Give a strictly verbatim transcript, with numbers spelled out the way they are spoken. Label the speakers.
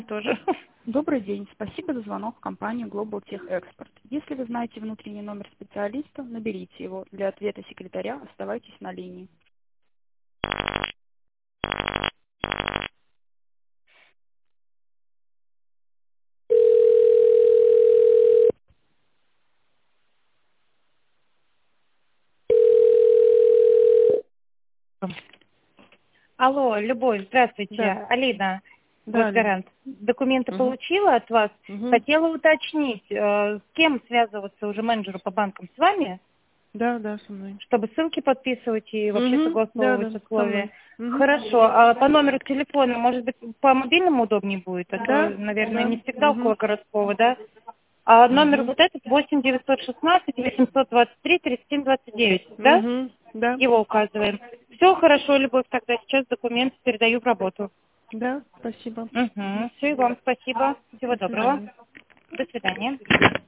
Speaker 1: тоже.
Speaker 2: Добрый день. Спасибо за звонок в компанию Global Tech Export. Если вы знаете внутренний номер специалиста, наберите его. Для ответа секретаря оставайтесь на линии.
Speaker 1: Алло, Любовь, здравствуйте.
Speaker 2: Да,
Speaker 1: Алина,
Speaker 2: да, Алина.
Speaker 1: госгарант. Документы
Speaker 2: Угу.
Speaker 1: получила от вас.
Speaker 2: Угу.
Speaker 1: Хотела уточнить, э, с кем связываться уже менеджеру по банкам, с вами,
Speaker 2: Да, да, со мной.
Speaker 1: чтобы ссылки подписывать и вообще
Speaker 2: Угу. Да,
Speaker 1: согласовывать
Speaker 2: да, со
Speaker 1: условия.
Speaker 2: мной. Угу.
Speaker 1: Хорошо, а по номеру телефона, может быть, по мобильному удобнее будет? А то,
Speaker 2: Да,
Speaker 1: наверное,
Speaker 2: да.
Speaker 1: не всегда
Speaker 2: Угу.
Speaker 1: около городского, да? А номер
Speaker 2: Угу.
Speaker 1: вот этот восемь девятьсот шестнадцать восемьсот двадцать три тридцать семь двадцать девять, да?
Speaker 2: Угу. Да,
Speaker 1: Его указываем. Все хорошо, Любовь, тогда сейчас документы передаю в работу.
Speaker 2: да, спасибо.
Speaker 1: Угу. Все, и вам спасибо. Всего
Speaker 2: До
Speaker 1: доброго.
Speaker 2: свидания.
Speaker 1: До свидания.